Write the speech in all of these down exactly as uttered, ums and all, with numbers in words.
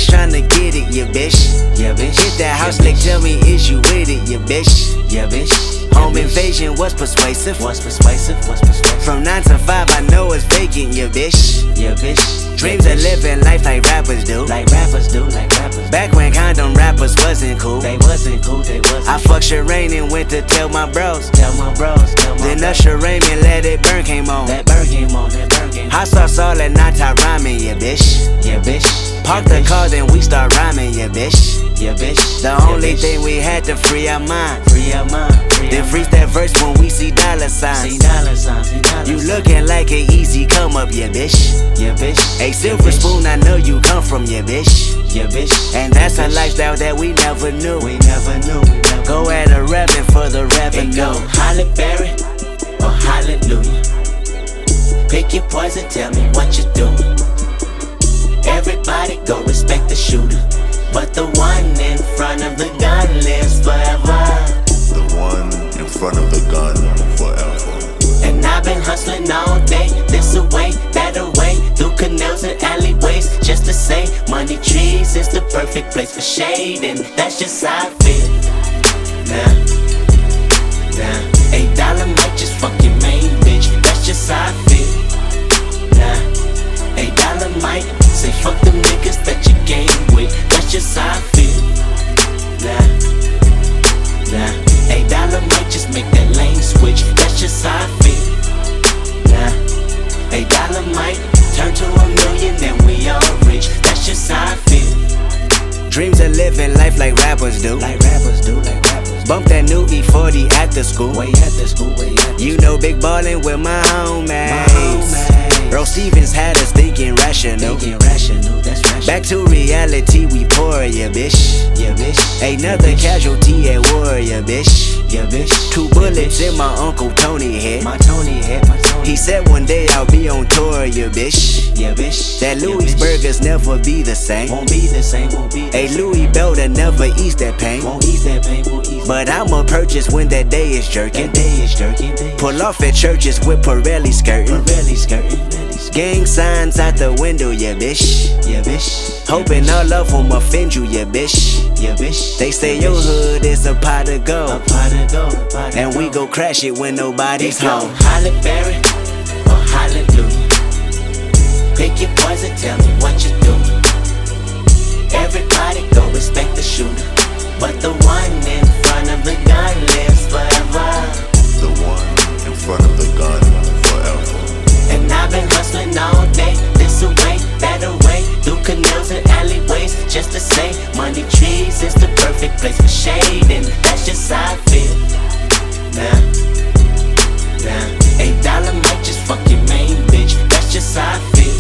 tryna get it, yeah, bitch. Yeah, bitch. Hit that house, yeah, like, tell me, is you with it, yeah, bitch. Yeah, bitch. Home invasion was persuasive. What's persuasive? What's persuasive? From nine to five, I know it's vacant, yeah, bitch. Yeah, bitch. Dreams yeah, of living life like rappers do. Like rappers do, like rappers. Back when condom rappers wasn't cool. They wasn't cool, they wasn't. I fucked Shireen and went to tell my bros. Tell my bros, tell my Then bros. Usher Raymond let it burn came on. That burn came on, that burn came on. Hot sauce all at night, I rhyming, yeah, bitch. Yeah, bitch. Park yeah, the bitch. car, then we start rhyming, yeah, bitch. Yeah, bitch. The yeah, only bitch. thing we had to free our mind. Free our mind. Free Then our freeze mind. that verse when we see dollar signs. See dollar signs, see dollar You signs. looking like an easy come up, yeah, bitch. Yeah, bitch. A silver yeah, spoon, I know you come from, yeah, bitch. Yeah, bitch. And that's yeah, a bitch. lifestyle that we never knew. We never knew. We never Go knew. at a revenue for the It revenue. go Halle Berry or hallelujah. Pick your poison, tell me what you doing. Everybody go respect the shooter, but the one in front of the gun lives forever. The one in front of the gun forever. And I've been hustling all day, this away, that away, through canals and alleyways, just to say money trees is the perfect place for shade, and that's just how I feel. Nah, nah, eight dollar might just fuck your main bitch, that's just how I feel. Nah, eight dollar might say fuck them niggas that you game with, that's just how I feel. Nah, nah, eight dollar might just make that lane switch, that's just how I feel. Nah, eight dollar might turn to a million and we all rich, that's just how I feel. Dreams of living life like rappers do. Like rappers do, like rappers. Bump that new E forty after school. Way at the school, way at the You know big ballin' with my homies. My homies. Earl Stevens had us thinking rational. Thinking rational, that's rational. Back to reality, we pour, yeah, bitch. Yeah, bitch. Another yeah, bitch. casualty at war, yeah, bitch. Yeah, bitch. Two yeah, bullets bitch. in my Uncle Tony head. My Tony head, my Tony. He said one day I'll be on tour, yeah, bitch. Yeah, bitch. That yeah, Louis bitch. burgers never be the same. Won't be the same, won't be the A same. Louis belt that never ease that pain. Won't ease that pain, won't ease But that I'ma purchase when that day is jerking. That day is jerking, day is Pull off at churches with Pirelli skirting. Pirelli skirting, Pirelli skirting. Gang signs out the window, yeah, bitch. Yeah, bitch. Hoping yeah, all of them offend you, yeah, bitch. Yeah, bitch. They say yeah, your bitch. hood is a pot of A gold. pot of gold, a pot of And we gold. go crash it when nobody's It go home. Halle Berry or hallelujah. Pick your poison, tell me what you doing. Everybody go respect the shooter, but the one in front of the gun lives forever. The one in front of the gun forever. And I've been hustling all day, this away, that away, through canals and alleyways, just to say money trees is the perfect place for shade, and that's just how I feel. Nah, nah, eight dollar might just fuck your main bitch, that's just how I feel.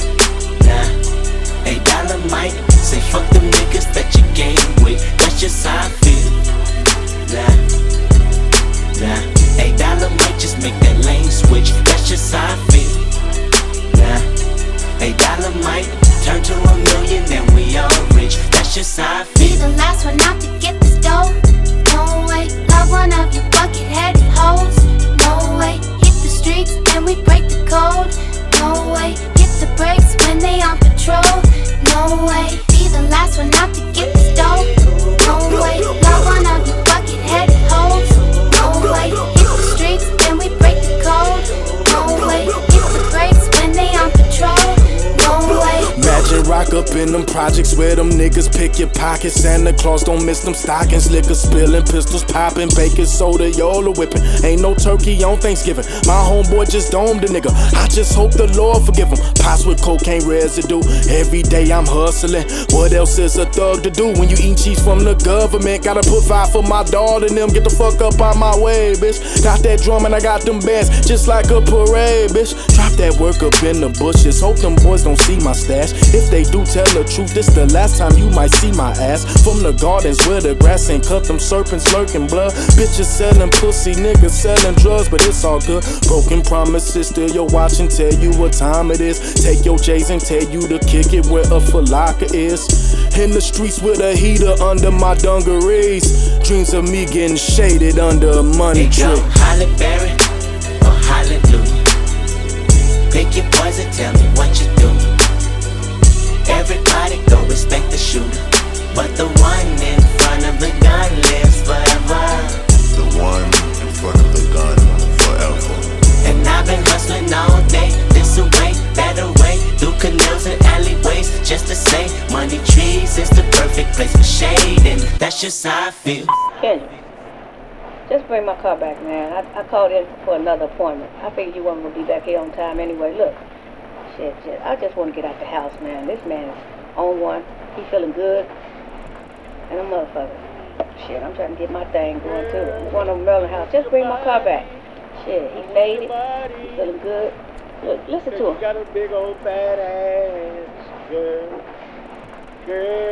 Nah, eight dollar might say fuck them niggas that you game with, that's just how I feel. Nah, nah, eight dollar might just make that lane switch, that's just how I feel. Nah, eight dollar might turn to a million and we all rich, that's just how I Be feel. the last one out to get this dough. No way, love one of you bucket-headed hoes. No way, hit the streets and we break the code. No way, hit the brakes when they on patrol. No way, be the last one out to get this dough. No way, love one of you bucket-headed hoes. No way, hit the streets and we break the code. No way, hit the brakes when they on patrol. No way. Imagine rock up in them projects where them niggas pick your pockets. Santa Claus don't miss them stockings. Liquor spilling, pistols popping, baking soda, Yola whipping. Ain't no turkey on Thanksgiving. My homeboy just domed a nigga. I just hope the Lord forgive him. Pots with cocaine residue. Every day I'm hustling. What else is a thug to do when you eat cheese from the government? Gotta put five for my daughter and them. Get the fuck up out my way, bitch. Got that drum and I got them bands just like a parade, bitch. Drop that work up in the bushes. Hope them boys don't see my stash. If they do tell the truth, this the last time you might see my ass. From the gardens where the grass ain't cut, them serpents lurking blood. Bitches selling pussy, niggas selling drugs, but it's all good. Broken promises, still your watch and tell you what time it is. Take your J's and tell you to kick it where a falaka is. In the streets with a heater under my dungarees. Dreams of me getting shaded under a money It go tree. Halle Berry or hallelujah. Pick your poison, tell me what you doing. Everybody go respect the shooter, but the one in front of the gun lives forever. The one in front of the gun forever. And I've been hustling all day, this away, that away, through canals and alleyways, just to say, money trees is the perfect place for shade, and that's just how I feel. Kendra, just bring my car back, man. I, I called in for another appointment. I figured you weren't gonna be back here on time anyway. Look, shit, shit. I just want to get out the house, man. This man is on one. He feeling good, and a motherfucker. Shit, I'm trying to get my thing going too. I'm going to Merlin house. Just bring my car back. Shit, he made it. He feeling good. Look, listen to him. Got a big old fat ass, girl. Girl.